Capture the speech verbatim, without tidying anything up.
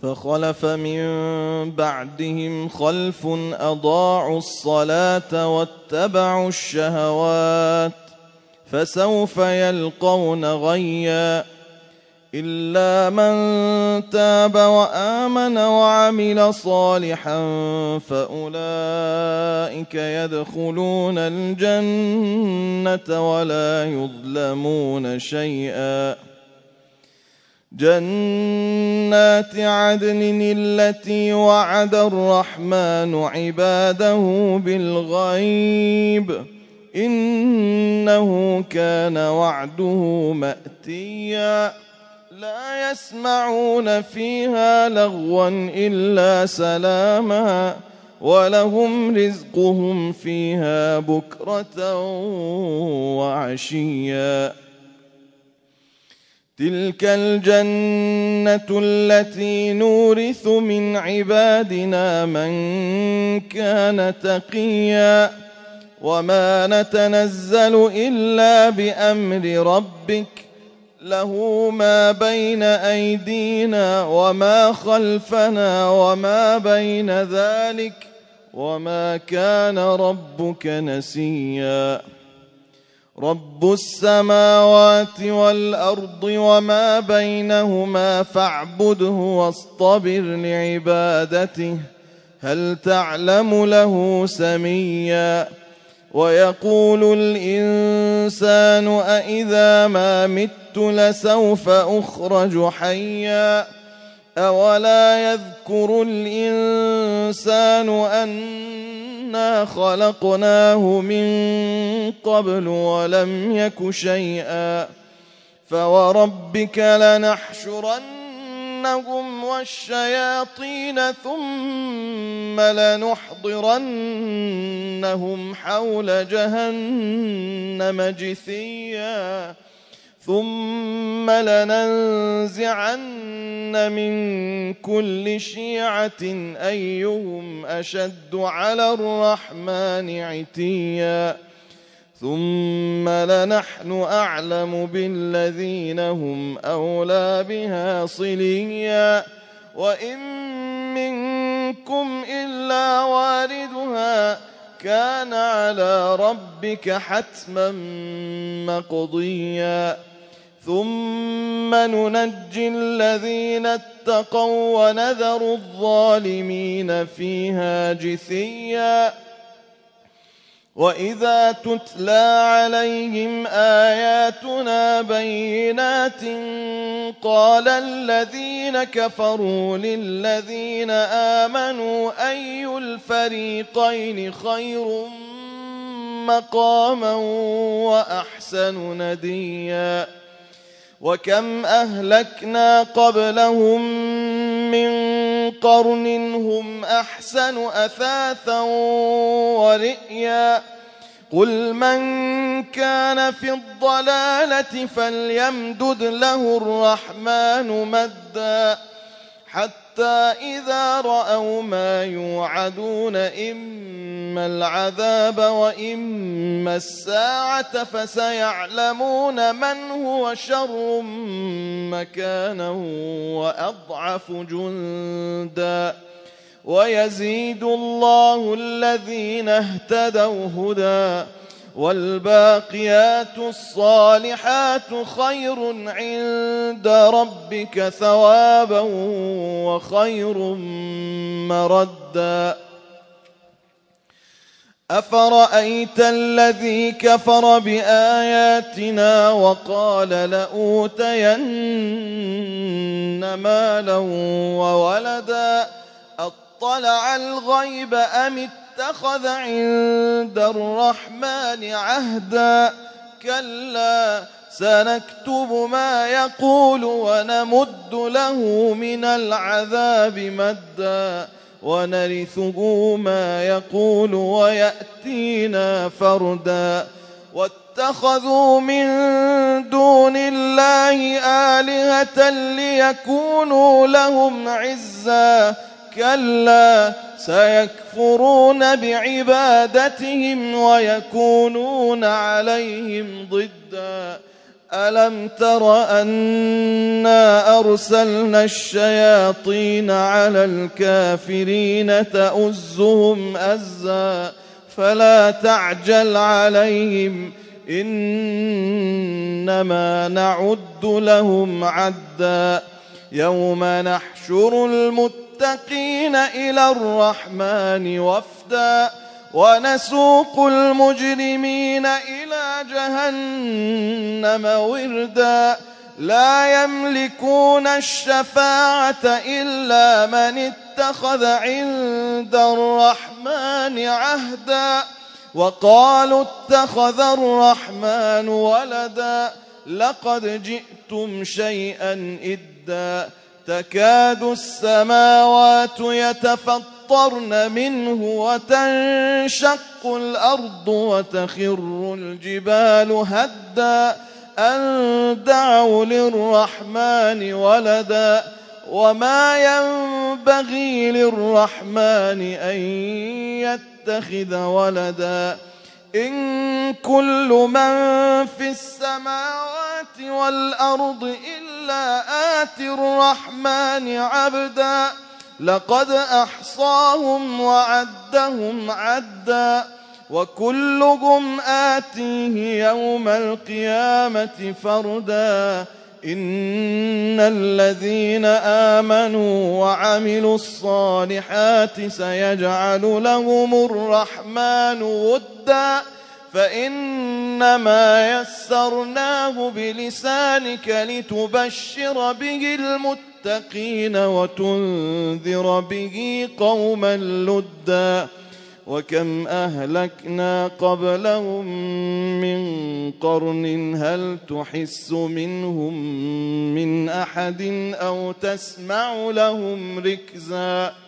فخلف من بعدهم خلف أضاعوا الصلاة واتبعوا الشهوات فسوف يلقون غيا إلا من تاب وآمن وعمل صالحا فأولئك يدخلون الجنة ولا يظلمون شيئا جنات عدن التي وعد الرحمن عباده بالغيب إنه كان وعده مأتيا لا يسمعون فيها لغوا إلا سلاما ولهم رزقهم فيها بكرة وعشيا تلك الجنة التي نورث من عبادنا من كان تقيا وما نتنزل إلا بأمر ربك له ما بين أيدينا وما خلفنا وما بين ذلك وما كان ربك نسيا رب السماوات والأرض وما بينهما فاعبده واصطبر لعبادته هل تعلم له سميا ويقول الإنسان أإذا ما مت لسوف أخرج حيا أولا يذكر الإنسان أنا خلقناه من قبل ولم يك شيئا فوربك لنحشرنهم والشياطين ثم لنحضرنهم حول جهنم جثيا ثم لننزعن من كل شيعة أيهم أشد على الرحمن عتيا ثم لنحن أعلم بالذين هم أولى بها صليا وإن منكم إلا واردها كان على ربك حتما مقضيا ثم ننجي الذين اتقوا ونذر الظالمين فيها جثيا وإذا تتلى عليهم آياتنا بينات قال الذين كفروا للذين آمنوا أي الفريقين خير مقاما وأحسن نديا وكم أهلكنا قبلهم من قرن هم أحسن أثاثا ورئيا قل من كان في الضلالة فليمدد له الرحمن مدا حتى إذا رأوا ما يوعدون إما العذاب وإما الساعة فسيعلمون من هو شر مكانا وأضعف جندا ويزيد الله الذين اهتدوا هدى والباقيات الصالحات خير عند ربك ثوابا وخير مردا أفرأيت الذي كفر بآياتنا وقال لأوتين مالا وولدا أطلع الغيب أم اتخذ عند الرحمن عهدا كلا سنكتب ما يقول ونمد له من العذاب مدا ونرثه ما يقول ويأتينا فردا واتخذوا من دون الله آلهة ليكونوا لهم عزا كلا سيكفرون بعبادتهم ويكونون عليهم ضدا ألم تر أنا أرسلنا الشياطين على الكافرين تؤزهم أزا فلا تعجل عليهم إنما نعد لهم عدا يوم نحشر المتقين إلى الرحمن وفدا ونسوق المجرمين إلى جهنم وردا لا يملكون الشفاعة إلا من اتخذ عند الرحمن عهدا وقالوا اتخذ الرحمن ولدا لقد جئتم شيئا إدا تكاد السماوات يتفطرن منه وتنشق الأرض وتخر الجبال هدا أن دعوا للرحمن ولدا وما ينبغي للرحمن أن يتخذ ولدا إن كل من في السماوات والأرض إلا آتي الرحمن عبدا لقد أحصاهم وعدهم عدا وكلهم آتيه يوم القيامة فردا إن الذين آمنوا وعملوا الصالحات سيجعل لهم الرحمن ودا فإنما يسرناه بلسانك لتبشر به المتقين وتنذر به قوما لدا وكم أهلكنا قبلهم من قرن هل تحس منهم من أحد أو تسمع لهم ركزا